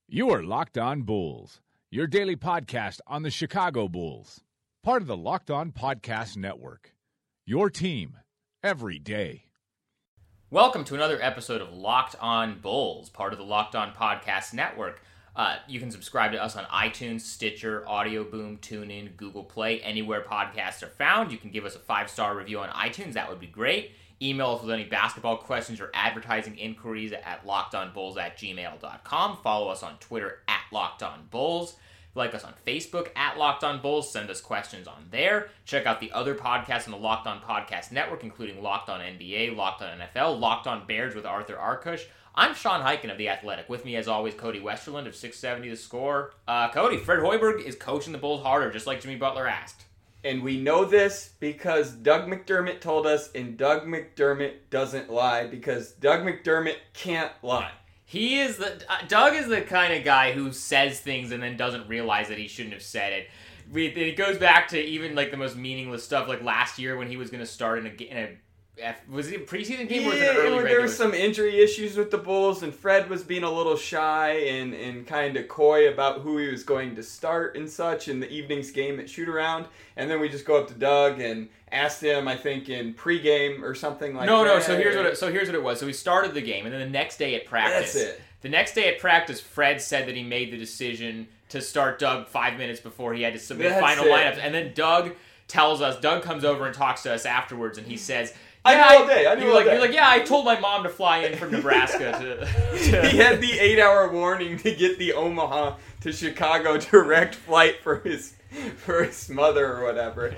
You are Locked On Bulls, your daily podcast on the Chicago Bulls. Part of the Locked On Podcast Network. Your team every day. Welcome to another episode of Locked On Bulls, part of the Locked On Podcast Network. You can subscribe to us on iTunes, Stitcher, Audio Boom, TuneIn, Google Play, anywhere podcasts are found. You can give us a 5-star review on iTunes. That would be great. Email us with any basketball questions or advertising inquiries at lockedonbulls@gmail.com. Follow us on Twitter at LockedOnBulls. Like us on Facebook at Locked On Bulls. Send us questions on there. Check out the other podcasts on the Locked On Podcast Network, including Locked On NBA, Locked On NFL, Locked On Bears with Arthur Arkush. I'm Sean Highkin of The Athletic. With me, as always, Cody Westerland of 670 The Score. Cody, Fred Hoiberg is coaching the Bulls harder, just like Jimmy Butler asked. And we know this because Doug McDermott told us, and Doug McDermott doesn't lie because Doug McDermott can't lie. Doug is the kind of guy who says things and then doesn't realize that he shouldn't have said it. It goes back to even like the most meaningless stuff, like last year when he was going to start was it a preseason game or was it an early regular? There were some injury issues with the Bulls, and Fred was being a little shy and kind of coy about who he was going to start and such in the evening's game at shoot-around. And then we just go up to Doug and asked him, I think, in pregame or something like that. No. So here's what it was. So we started the game, and then the next day at practice. That's it. The next day at practice, Fred said that he made the decision to start Doug 5 minutes before he had to submit final lineups. And then Doug comes over and talks to us afterwards, and he says, I knew all day. You're like, yeah, I told my mom to fly in from Nebraska He had the 8-hour warning to get the Omaha to Chicago direct flight for his mother or whatever.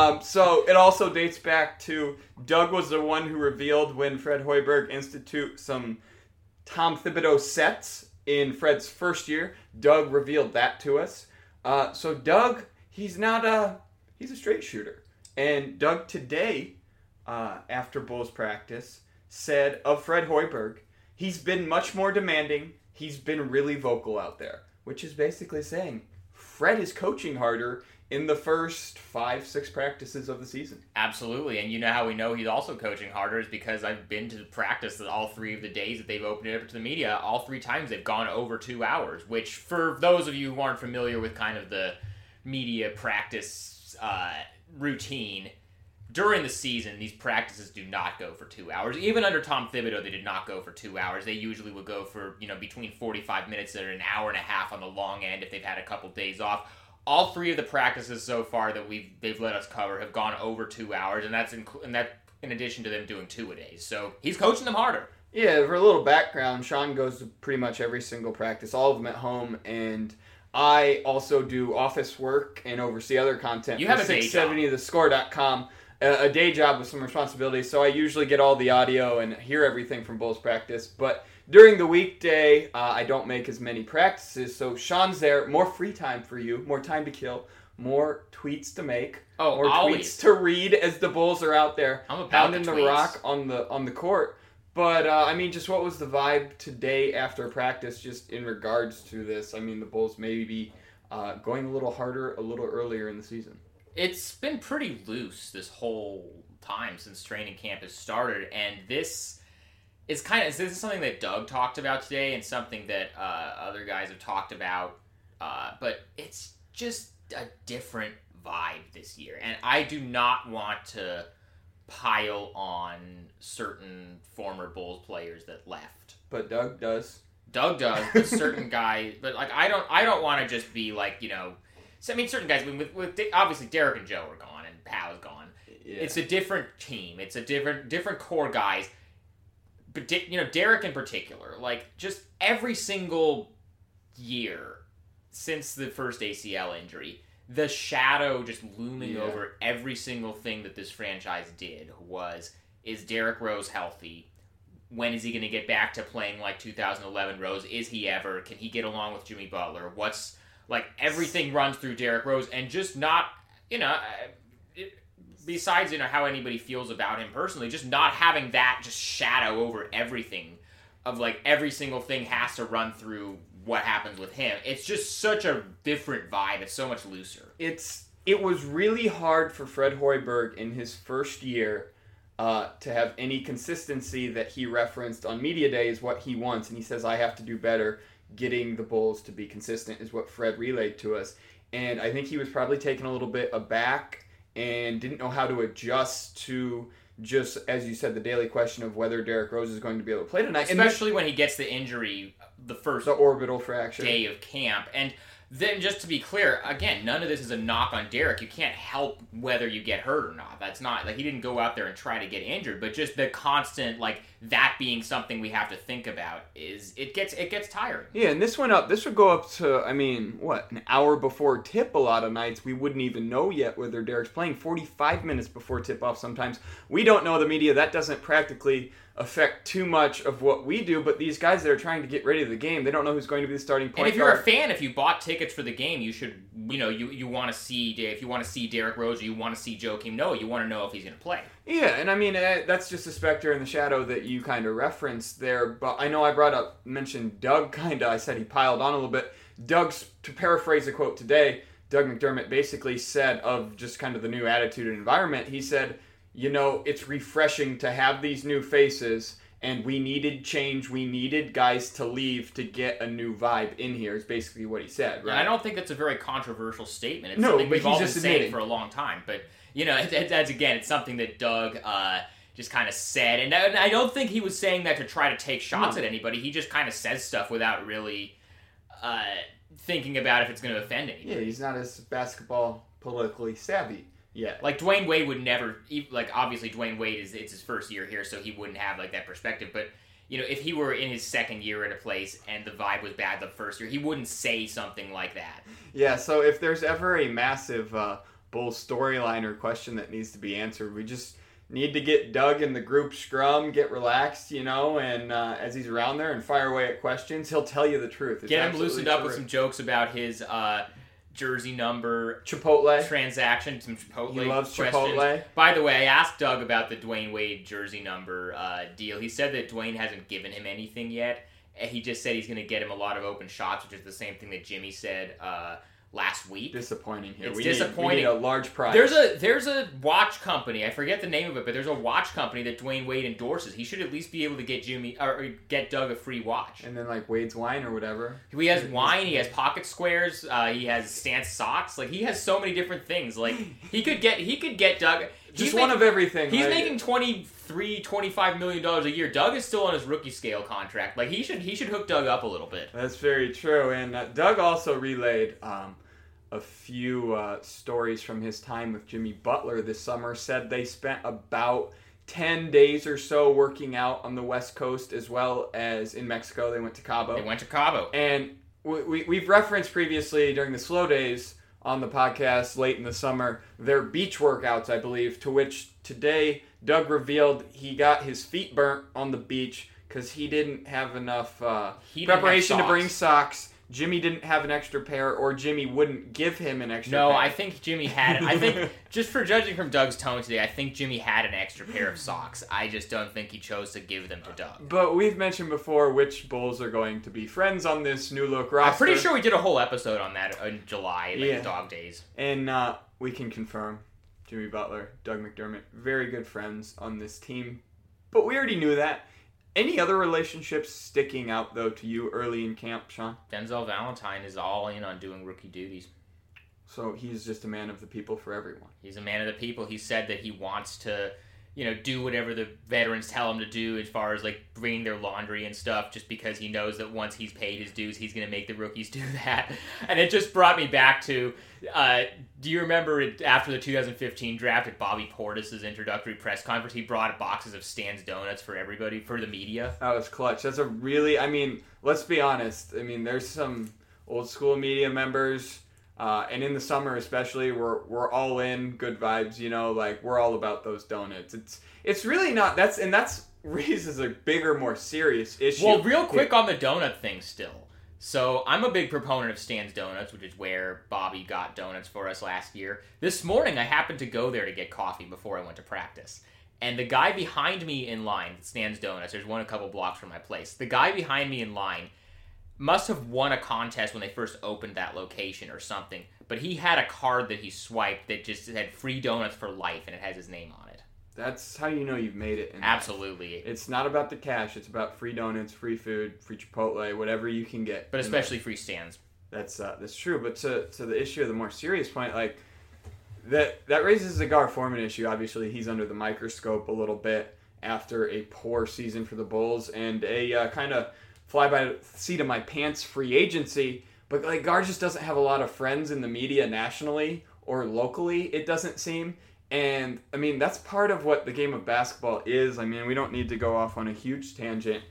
So it also dates back to Doug was the one who revealed when Fred Hoiberg instituted some Tom Thibodeau sets in Fred's first year. Doug revealed that to us. So Doug, he's a straight shooter. And Doug today, after Bulls practice, said of Fred Hoiberg, he's been much more demanding. He's been really vocal out there, which is basically saying Fred is coaching harder in the first 5-6 practices of the season. Absolutely, and you know how we know he's also coaching harder is because I've been to practice all 3 of the days that they've opened it up to the media. All 3 times they've gone over 2 hours, which for those of you who aren't familiar with kind of the media practice routine, during the season, these practices do not go for 2 hours. Even under Tom Thibodeau, they did not go for 2 hours. They usually would go for, between 45 minutes and an hour and a half on the long end if they've had a couple days off. All 3 of the practices so far that they've let us cover have gone over 2 hours, and that's in addition to them doing 2 a day. So he's coaching them harder. Yeah, for a little background, Sean goes to pretty much every single practice, all of them at home, and I also do office work and oversee other content. You have a day job. 670thescore.com. A day job with some responsibilities, so I usually get all the audio and hear everything from Bulls practice. But during the weekday, I don't make as many practices, so Sean's there. More free time for you, more time to kill, more tweets to make, more always. Tweets to read as the Bulls are out there pounding the rock on the court. But, just what was the vibe today after practice just in regards to this? I mean, the Bulls may be going a little harder a little earlier in the season. It's been pretty loose this whole time since training camp has started, and this is something that Doug talked about today and something that other guys have talked about, but it's just a different vibe this year, and I do not want to pile on certain former Bulls players that left. But Doug does. Doug does, but certain guys, but like I don't want to just be like, So, certain guys, with obviously Derek and Joe are gone and Pow's gone. Yeah. It's a different team. It's a different core guys. But, Derek in particular, like, just every single year since the first ACL injury, the shadow just looming over every single thing that this franchise did was, is Derrick Rose healthy? When is he going to get back to playing like 2011 Rose? Is he ever? Can he get along with Jimmy Butler? Everything runs through Derrick Rose, and just not, besides, how anybody feels about him personally, just not having that just shadow over everything of, like, every single thing has to run through what happens with him. It's just such a different vibe. It's so much looser. It was really hard for Fred Hoiberg in his first year to have any consistency that he referenced on media day is what he wants, and he says, I have to do better. Getting the Bulls to be consistent is what Fred relayed to us. And I think he was probably taken a little bit aback and didn't know how to adjust to just, as you said, the daily question of whether Derrick Rose is going to be able to play tonight. Especially when he gets the injury the orbital fracture day of camp. And then, just to be clear, again, none of this is a knock on Derrick. You can't help whether you get hurt or not. That's not, like, he didn't go out there and try to get injured, but just the constant, like, that being something we have to think about is, it gets tiring. Yeah, and this would go up to, an hour before tip a lot of nights. We wouldn't even know yet whether Derrick's playing. 45 minutes before tip-off sometimes. We don't know, the media. That doesn't practically affect too much of what we do, but these guys that are trying to get ready to the game, they don't know who's going to be the starting point guard. And if you're a fan, if you bought tickets for the game, you should, you want to see, if you want to see Derrick Rose or you want to see Joakim Noah, you want to know if he's going to play. Yeah, and that's just a specter in the shadow that you kind of referenced there, but I know I mentioned Doug I said he piled on a little bit. To paraphrase a quote today, Doug McDermott basically said of just kind of the new attitude and environment, he said, it's refreshing to have these new faces, and we needed change. We needed guys to leave to get a new vibe in here, is basically what he said, right? And I don't think that's a very controversial statement. It's no, something but we've all been just saying for a long time. But, it's something that Doug just kind of said. And I don't think he was saying that to try to take shots at anybody. He just kind of says stuff without really thinking about if it's going to offend anybody. Yeah, he's not as basketball politically savvy. Yeah, like Dwayne Wade would never, like, obviously Dwayne Wade it's his first year here, so he wouldn't have like that perspective. But if he were in his second year at a place and the vibe was bad the first year, he wouldn't say something like that. Yeah, so if there's ever a massive Bulls storyline or question that needs to be answered, we just need to get Doug in the group scrum, get relaxed, and as he's around there and fire away at questions, he'll tell you the truth. Get him loosened up with some jokes about his jersey number Chipotle transaction, some Chipotle. He loves questions. Chipotle. By the way, I asked Doug about the Dwayne Wade jersey number deal. He said that Dwayne hasn't given him anything yet. He just said he's going to get him a lot of open shots, which is the same thing that Jimmy said last week. Disappointing here. It's disappointing. We need a large prize. There's a watch company. I forget the name of it, but there's a watch company that Dwayne Wade endorses. He should at least be able to get get Doug a free watch. And then like Wade's wine or whatever. He has wine. He has pocket squares. He has stance socks. Like, he has so many different things. Like, he could get Doug. Just one of everything. He's making $25 million a year. Doug is still on his rookie scale contract. Like, he should hook Doug up a little bit. That's very true. And Doug also relayed a few stories from his time with Jimmy Butler this summer. Said they spent about 10 days or so working out on the West Coast as well as in Mexico. They went to Cabo. And we've referenced previously during the slow days on the podcast late in the summer their beach workouts, I believe, to which today Doug revealed he got his feet burnt on the beach because he didn't have enough preparation to bring socks. Jimmy didn't have an extra pair, or Jimmy wouldn't give him an extra pair. No, I think Jimmy had it. I think, just for judging from Doug's tone today, I think Jimmy had an extra pair of socks. I just don't think he chose to give them to Doug. But we've mentioned before which Bulls are going to be friends on this new look roster. I'm pretty sure we did a whole episode on that in July, the dog days. And we can confirm Jimmy Butler, Doug McDermott, very good friends on this team. But we already knew that. Any other relationships sticking out, though, to you early in camp, Sean? Denzel Valentine is all in on doing rookie duties. So he's just a man of the people for everyone. He's a man of the people. He said that he wants to, do whatever the veterans tell him to do as far as, like, bringing their laundry and stuff, just because he knows that once he's paid his dues, he's going to make the rookies do that. And it just brought me back to, do you remember after the 2015 draft at Bobby Portis's introductory press conference, he brought boxes of Stan's Donuts for everybody, for the media? That was clutch. That's a really, let's be honest. There's some old school media members, and in the summer especially, we're all in, good vibes, we're all about those donuts. It's really not, that's raises a bigger, more serious issue. Well, real quick on the donut thing still. So I'm a big proponent of Stan's Donuts, which is where Bobby got donuts for us last year. This morning, I happened to go there to get coffee before I went to practice. And the guy behind me in line, Stan's Donuts, there's one a couple blocks from my place. The guy behind me in line must have won a contest when they first opened that location or something. But he had a card that he swiped that just had free donuts for life, and it has his name on it. That's how you know you've made it. Absolutely. It's not about the cash. It's about free donuts, free food, free Chipotle, whatever you can get. But especially free stands. That's true. But to the issue of the more serious point, like that raises the Gar Forman issue. Obviously, he's under the microscope a little bit after a poor season for the Bulls and a kind of fly by the seat of my pants free agency. But like Gar just doesn't have a lot of friends in the media nationally or locally. It doesn't seem. And, I mean, that's part of what the game of basketball is. I mean, we don't need to go off on a huge tangent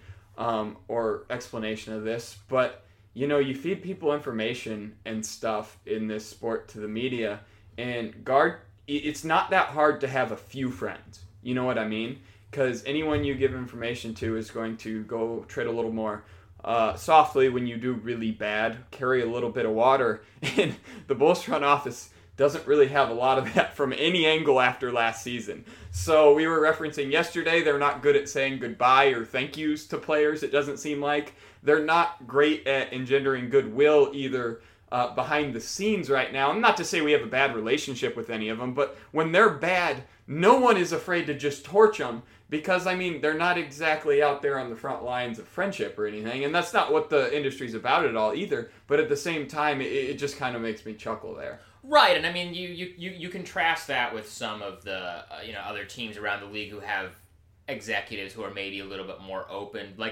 or explanation of this. But, you know, you feed people information and stuff in this sport to the media. And it's not that hard to have a few friends. You know what I mean? Because anyone you give information to is going to go tread a little more softly when you do really bad, carry a little bit of water. And the Bulls front office doesn't really have a lot of that from any angle after last season. So we were referencing yesterday, they're not good at saying goodbye or thank yous to players, it doesn't seem like. They're not great at engendering goodwill either behind the scenes right now. And not to say we have a bad relationship with any of them, but when they're bad, no one is afraid to just torch them because, I mean, they're not exactly out there on the front lines of friendship or anything. And that's not what the industry's about at all either. But at the same time, it just kind of makes me chuckle there. Right, and I mean, you contrast that with some of the other teams around the league who have executives who are maybe a little bit more open. Like,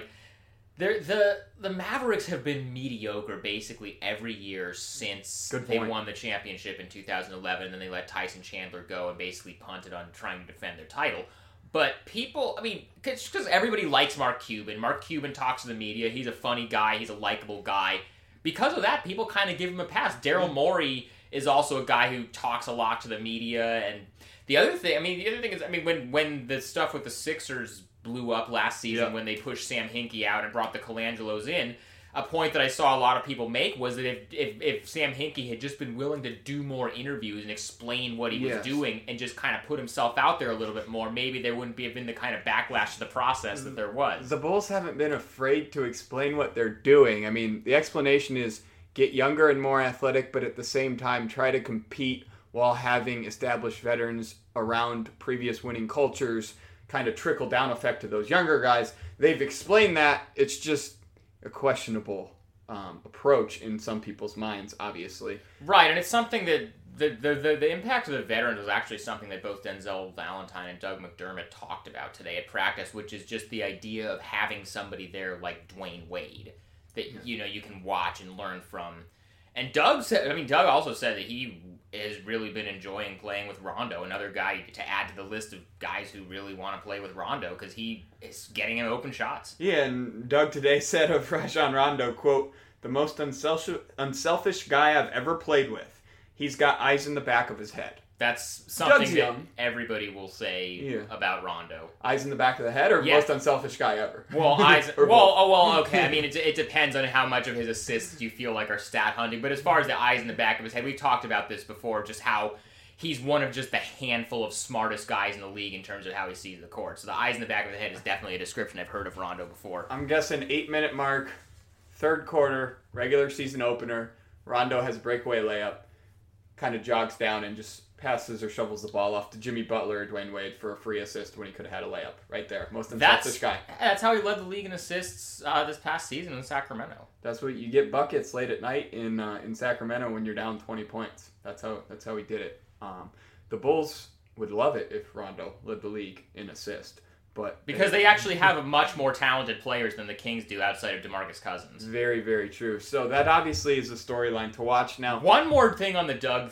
the Mavericks have been mediocre basically every year since they won the championship in 2011, and then they let Tyson Chandler go and basically punted on trying to defend their title. But people, I mean, because everybody likes Mark Cuban. Mark Cuban talks to the media. He's a funny guy. He's a likable guy. Because of that, people kind of give him a pass. Daryl Morey is also a guy who talks a lot to the media. And the other thing is, when the stuff with the Sixers blew up last season, when they pushed Sam Hinkie out and brought the Colangelos in, a point that I saw a lot of people make was that if Sam Hinkie had just been willing to do more interviews and explain what he was doing and just kind of put himself out there a little bit more, maybe there wouldn't have been the kind of backlash to the process that there was. The Bulls haven't been afraid to explain what they're doing. I mean, the explanation is get younger and more athletic, but at the same time try to compete while having established veterans around previous winning cultures, kind of trickle down effect to those younger guys. They've explained that. It's just a questionable approach in some people's minds, obviously. Right, and it's something that the impact of the veterans was actually something that both Denzel Valentine and Doug McDermott talked about today at practice, which is just the idea of having somebody there like Dwayne Wade that you can watch and learn from. And Doug also said that he has really been enjoying playing with Rondo, another guy to add to the list of guys who really want to play with Rondo because he is getting him open shots. Yeah, and Doug today said of Rajon Rondo, quote, "The most unselfish guy I've ever played with. He's got eyes in the back of his head." That's something that everybody will say about Rondo. Eyes in the back of the head, or most unselfish guy ever? Well, eyes. Okay. I mean, it depends on how much of his assists you feel like are stat hunting. But as far as the eyes in the back of his head, we've talked about this before. Just how he's one of just the handful of smartest guys in the league in terms of how he sees the court. So the eyes in the back of the head is definitely a description I've heard of Rondo before. I'm guessing 8-minute mark, third quarter, regular season opener. Rondo has a breakaway layup, kind of jogs down and just passes or shovels the ball off to Jimmy Butler or Dwayne Wade for a free assist when he could have had a layup right there. Most unselfish guy. That's how he led the league in assists this past season in Sacramento. That's what you get, buckets late at night in Sacramento when you're down 20 points. That's how he did it. The Bulls would love it if Rondo led the league in assist. But because they actually have much more talented players than the Kings do outside of DeMarcus Cousins. Very, very true. So that obviously is a storyline to watch now. One more thing on the Doug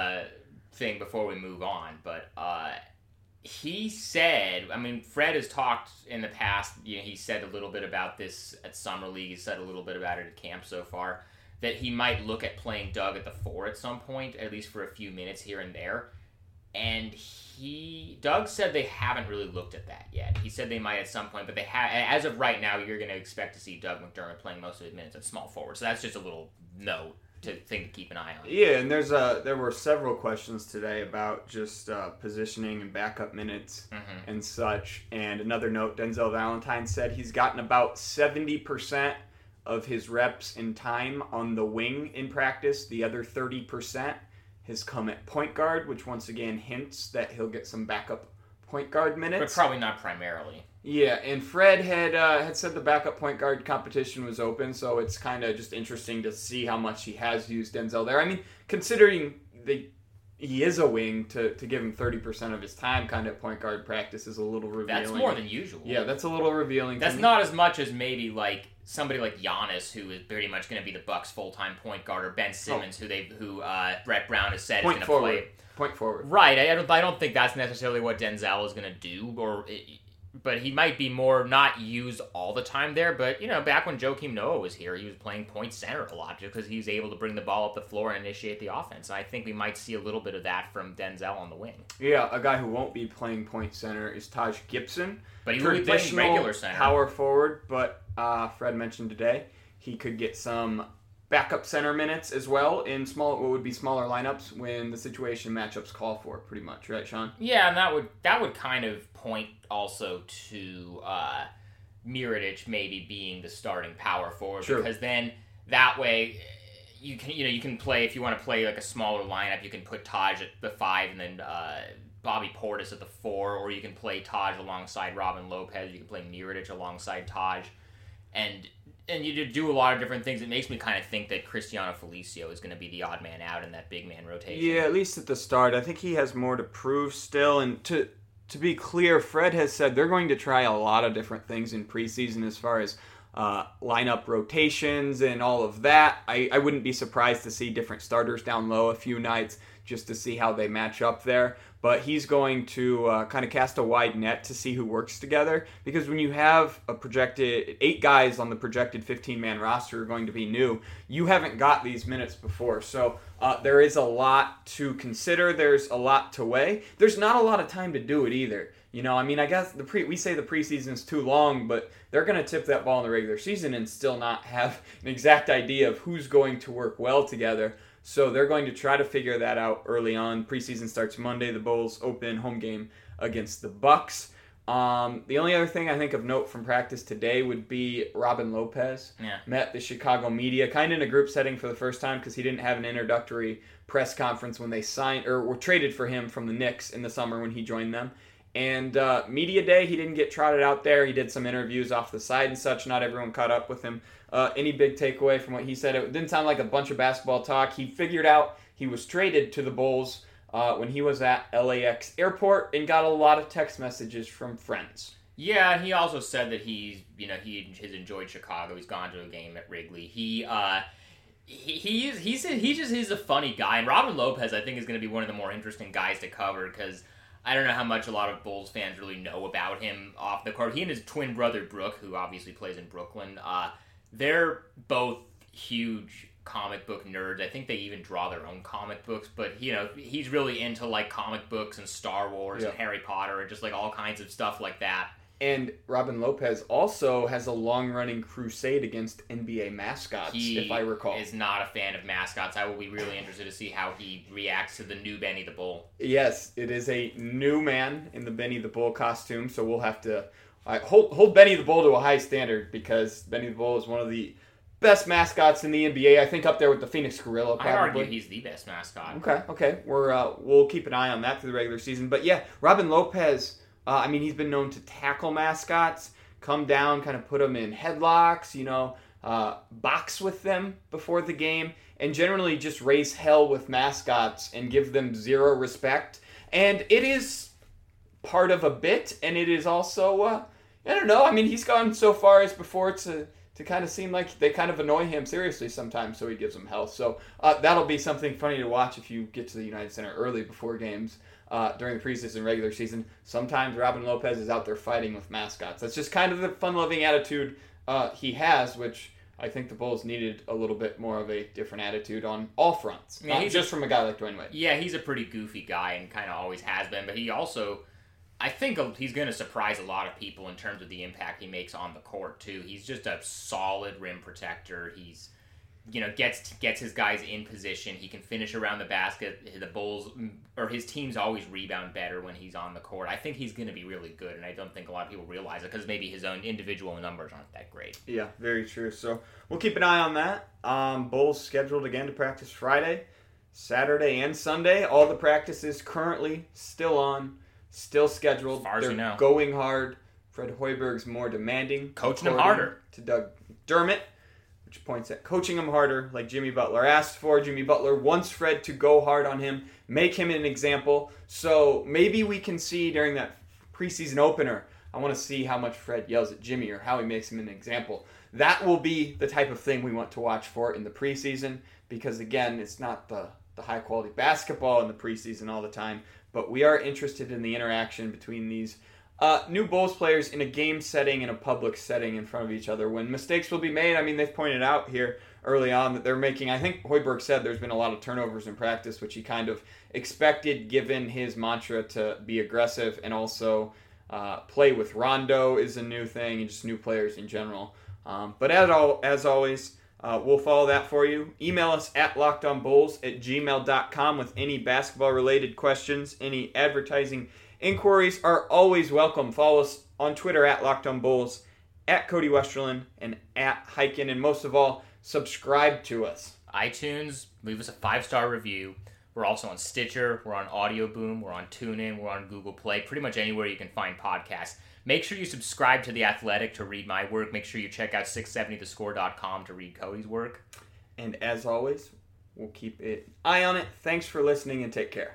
thing before we move on, but he said, I mean, Fred has talked in the past, he said a little bit about this at Summer League, he said a little bit about it at camp so far, that he might look at playing Doug at the 4 at some point, at least for a few minutes here and there. And Doug said they haven't really looked at that yet. He said they might at some point, but they have. As of right now, you're going to expect to see Doug McDermott playing most of his minutes at small forward. So that's just a little note thing to keep an eye on. Yeah, and there were several questions today about just positioning and backup minutes and such. And another note, Denzel Valentine said he's gotten about 70% of his reps in time on the wing in practice. The other 30% has come at point guard, which once again hints that he'll get some backup point guard But minutes. probably not primarily. Yeah, and Fred had said the backup point guard competition was open, so it's kind of just interesting to see how much he has used Denzel there. I mean, considering he is a wing, to give him 30% of his time kind of point guard practice is a little revealing. That's more than usual. Yeah, that's a little revealing. That's not as much as maybe like somebody like Giannis, who is pretty much going to be the Bucks' full-time point guard, or Ben Simmons, who Brett Brown has said is going to play. Point forward. Right. I don't think that's necessarily what Denzel is going to do, but he might be more not used all the time there. But, back when Joakim Noah was here, he was playing point center a lot just because he was able to bring the ball up the floor and initiate the offense. And I think we might see a little bit of that from Denzel on the wing. Yeah, a guy who won't be playing point center is Taj Gibson. But he will be playing regular center. Power forward, but Fred mentioned today he could get some backup center minutes as well in what would be smaller lineups when the situation matchups call for, pretty much, right, Sean? Yeah, and that would kind of point also to Mirotic maybe being the starting power forward, sure. Because then that way you can play, if you want to play like a smaller lineup, you can put Taj at the 5 and then Bobby Portis at the 4, or you can play Taj alongside Robin Lopez. You can play Mirotic alongside Taj, and you do a lot of different things. It makes me kind of think that Cristiano Felicio is going to be the odd man out in that big man rotation. Yeah, at least at the start. I think he has more to prove still. And to be clear, Fred has said they're going to try a lot of different things in preseason as far as lineup rotations and all of that. I wouldn't be surprised to see different starters down low a few nights just to see how they match up there. But he's going to kind of cast a wide net to see who works together. Because when you have a projected 8 guys on the projected 15-man roster who are going to be new, you haven't got these minutes before. So there is a lot to consider. There's a lot to weigh. There's not a lot of time to do it either. I guess we say the preseason's too long, but they're going to tip that ball in the regular season and still not have an exact idea of who's going to work well together. So they're going to try to figure that out early on. Preseason starts Monday. The Bulls open home game against the Bucks. The only other thing I think of note from practice today would be Robin Lopez. Yeah. Met the Chicago media, kind of in a group setting for the first time because he didn't have an introductory press conference when they signed or were traded for him from the Knicks in the summer when he joined them. And media day, he didn't get trotted out there. He did some interviews off the side and such. Not everyone caught up with him. Any big takeaway from what he said? It didn't sound like a bunch of basketball talk. He figured out he was traded to the Bulls when he was at LAX airport and got a lot of text messages from friends. Yeah, and he also said that he's enjoyed Chicago. He's gone to a game at Wrigley. He is a funny guy, and Robin Lopez I think is going to be one of the more interesting guys to cover because I don't know how much a lot of Bulls fans really know about him off the court. He and his twin brother Brooke, who obviously plays in Brooklyn, they're both huge comic book nerds. I think they even draw their own comic books, but he's really into like comic books and Star Wars and Harry Potter and just like all kinds of stuff like that. And Robin Lopez also has a long-running crusade against NBA mascots, if I recall. He is not a fan of mascots. I will be really interested to see how he reacts to the new Benny the Bull. Yes, it is a new man in the Benny the Bull costume, so we'll have to hold Benny the Bull to a high standard because Benny the Bull is one of the best mascots in the NBA. I think up there with the Phoenix Gorilla, probably. I argue he's the best mascot. Okay. We'll keep an eye on that through the regular season. But yeah, Robin Lopez... he's been known to tackle mascots, come down, kind of put them in headlocks, box with them before the game, and generally just raise hell with mascots and give them zero respect. And it is part of a bit, and it is also, I don't know, he's gone so far as before to kind of seem like they kind of annoy him seriously sometimes, so he gives them hell. So that'll be something funny to watch if you get to the United Center early before games. During the preseason, regular season, sometimes Robin Lopez is out there fighting with mascots. That's just kind of the fun-loving attitude he has, which I think the Bulls needed a little bit more of a different attitude on all fronts, not just from a guy like Dwayne Wade. Yeah, he's a pretty goofy guy and kind of always has been, but he also, I think he's going to surprise a lot of people in terms of the impact he makes on the court, too. He's just a solid rim protector. He's gets his guys in position. He can finish around the basket. The Bulls, or his teams, always rebound better when he's on the court. I think he's going to be really good, and I don't think a lot of people realize it because maybe his own individual numbers aren't that great. Yeah, very true. So we'll keep an eye on that. Bulls scheduled again to practice Friday, Saturday, and Sunday. All the practices currently still on still scheduled. Far as They're you know. going hard. Fred Hoiberg's more demanding. Coaching him according harder. To Doug Dermott, which points at coaching him harder, like Jimmy Butler asked for. Jimmy Butler wants Fred to go hard on him, make him an example. So maybe we can see during that preseason opener, I want to see how much Fred yells at Jimmy or how he makes him an example. That will be the type of thing we want to watch for in the preseason because, again, it's not the high-quality basketball in the preseason all the time, but we are interested in the interaction between these new Bulls players in a game setting, in a public setting in front of each other when mistakes will be made. I mean, they've pointed out here early on that they're making, I think Hoiberg said there's been a lot of turnovers in practice, which he kind of expected given his mantra to be aggressive and also play with Rondo is a new thing and just new players in general. But as always, we'll follow that for you. Email us at lockedonbulls@gmail.com with any basketball-related questions. Any advertising inquiries are always welcome. Follow us on Twitter at lockedonbulls, at Cody Westerlin, and at Hyken. And most of all, subscribe to us. iTunes, leave us a 5-star review. We're also on Stitcher. We're on Audio Boom. We're on TuneIn. We're on Google Play. Pretty much anywhere you can find podcasts. Make sure you subscribe to The Athletic to read my work. Make sure you check out 670thescore.com to read Cody's work. And as always, we'll keep an eye on it. Thanks for listening and take care.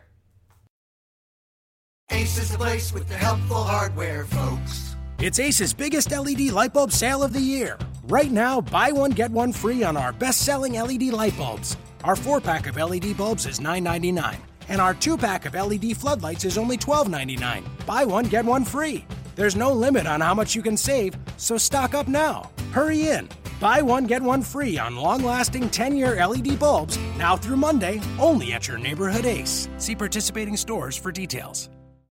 Ace is the place with the helpful hardware, folks. It's Ace's biggest LED light bulb sale of the year. Right now, buy one, get one free on our best-selling LED light bulbs. Our 4-pack of LED bulbs is $9.99, and our 2-pack of LED floodlights is only $12.99. Buy one, get one free. There's no limit on how much you can save, so stock up now. Hurry in. Buy one, get one free on long-lasting 10-year LED bulbs now through Monday, only at your neighborhood Ace. See participating stores for details.